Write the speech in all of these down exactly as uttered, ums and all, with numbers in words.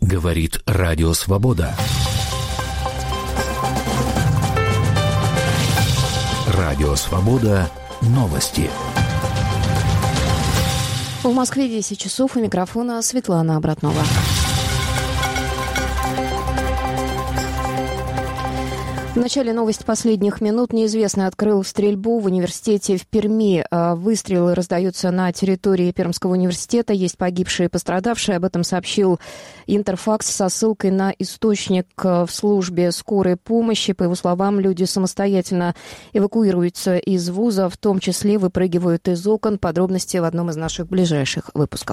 Говорит Радио Свобода. Радио Свобода. Новости. В Москве десять часов, у микрофона Светлана Обратнова. В начале новости последних минут. Неизвестный открыл стрельбу в университете в Перми. Выстрелы раздаются на территории Пермского университета. Есть погибшие и пострадавшие. Об этом сообщил Интерфакс со ссылкой на источник в службе скорой помощи. По его словам, люди самостоятельно эвакуируются из вуза, в том числе выпрыгивают из окон. Подробности в одном из наших ближайших выпусков.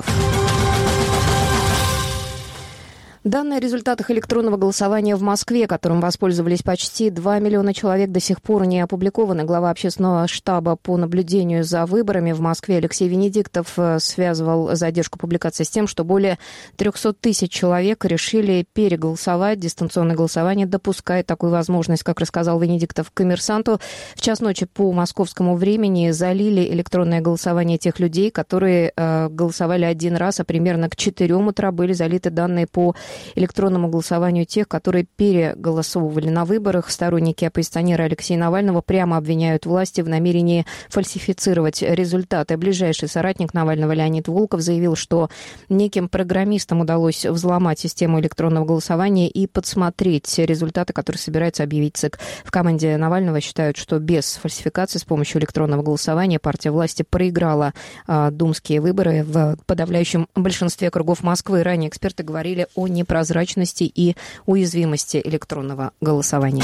Данные о результатах электронного голосования в Москве, которым воспользовались почти два миллиона человек, до сих пор не опубликованы. Глава общественного штаба по наблюдению за выборами в Москве Алексей Венедиктов связывал задержку публикации с тем, что более триста тысяч человек решили переголосовать. Дистанционное голосование допускает такую возможность, как рассказал Венедиктов «Коммерсанту». В час ночи по московскому времени залили электронное голосование тех людей, которые э, голосовали один раз, а примерно к четырем утра были залиты данные по электронному голосованию тех, которые переголосовывали на выборах. Сторонники оппозиционера Алексея Навального прямо обвиняют власти в намерении фальсифицировать результаты. Ближайший соратник Навального Леонид Волков заявил, что неким программистам удалось взломать систему электронного голосования и подсмотреть результаты, которые собирается объявить ЦИК. В команде Навального считают, что без фальсификации с помощью электронного голосования партия власти проиграла а, думские выборы в подавляющем большинстве кругов Москвы. Ранее эксперты говорили о непрозрачности и уязвимости электронного голосования.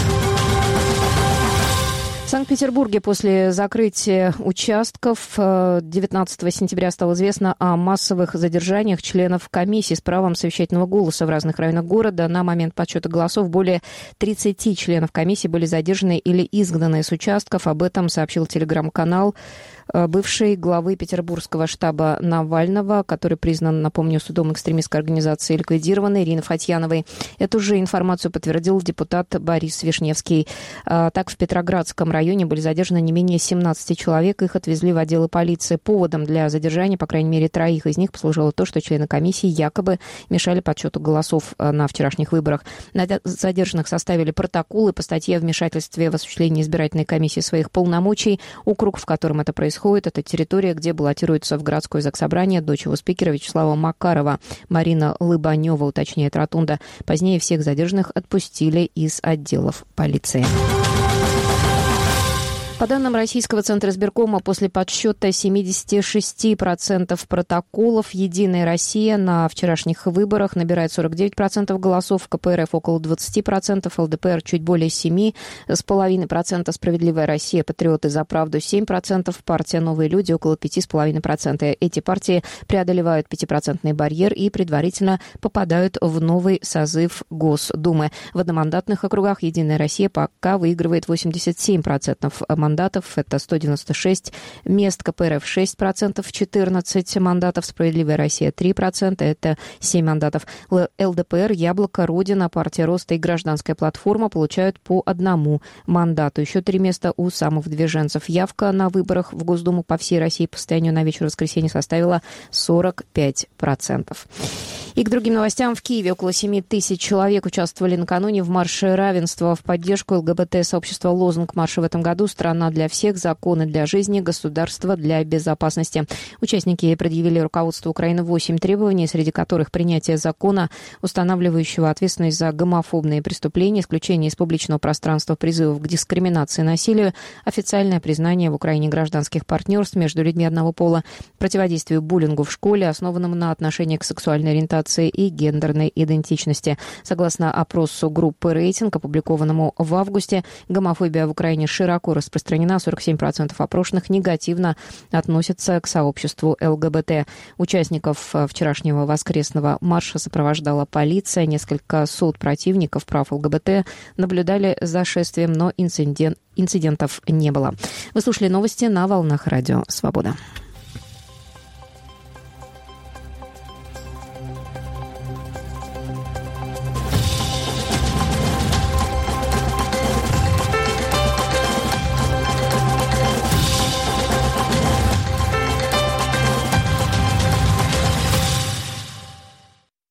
В Санкт-Петербурге после закрытия участков девятнадцатого сентября стало известно о массовых задержаниях членов комиссии с правом совещательного голоса в разных районах города. На момент подсчета голосов более тридцати членов комиссии были задержаны или изгнаны с участков. Об этом сообщил телеграм-канал бывшей главы петербургского штаба Навального, который признан, напомню, судом экстремистской организации ликвидированной, Ирины Фатьяновой. Эту же информацию подтвердил депутат Борис Вишневский. Так, в Петроградском районе были задержаны не менее семнадцати человек. Их отвезли в отделы полиции. Поводом для задержания, по крайней мере, троих из них послужило то, что члены комиссии якобы мешали подсчету голосов на вчерашних выборах. На задержанных составили протоколы по статье о вмешательстве в осуществление избирательной комиссии своих полномочий. Округ, в котором это происходит, это территория, где баллотируется в городское заксобрание дочь его спикера Вячеслава Макарова. Марина Лыбанева, уточняет Ротунда. Позднее всех задержанных отпустили из отделов полиции. По данным Российского центра избиркома, после подсчета семидесяти шести процентов протоколов «Единая Россия» на вчерашних выборах набирает сорок девять процентов голосов, ка пэ эр эф около двадцати процентов, эл дэ пэ эр чуть более семи с половиной процента, «Справедливая Россия», «Патриоты за правду» семь процентов, партия «Новые люди» около пяти с половиной процентов. Эти партии преодолевают пятипроцентный барьер и предварительно попадают в новый созыв Госдумы. В одномандатных округах «Единая Россия» пока выигрывает восемьдесят семь процентов мандатов. Это сто девяносто шесть мест, ка пэ эр эф шесть процентов, четырнадцать мандатов, «Справедливая Россия» три процента, это семь мандатов. эл дэ пэ эр, «Яблоко», «Родина», партия Роста и Гражданская платформа получают по одному мандату. Еще три места у самовыдвиженцев. Явка на выборах в Госдуму по всей России по состоянию на вечер воскресенья составила сорок пять процентов. И к другим новостям. В Киеве около семи тысяч человек участвовали накануне в марше равенства в поддержку эл гэ бэ тэ-сообщества. Лозунг марша в этом году: «Страна для всех, законы для жизни, государство для безопасности». Участники предъявили руководству Украины восемь требований, среди которых принятие закона, устанавливающего ответственность за гомофобные преступления, исключение из публичного пространства призывов к дискриминации и насилию, официальное признание в Украине гражданских партнерств между людьми одного пола, противодействию буллингу в школе, основанному на отношении к сексуальной ориентации и гендерной идентичности. Согласно опросу группы «Рейтинг», опубликованному в августе, гомофобия в Украине широко распространена. сорок семь процентов опрошенных негативно относятся к сообществу эл гэ бэ тэ. Участников вчерашнего воскресного марша сопровождала полиция. Несколько сот противников прав эл гэ бэ тэ наблюдали за шествием, но инцидент, инцидентов не было. Вы слушали новости на волнах Радио Свобода.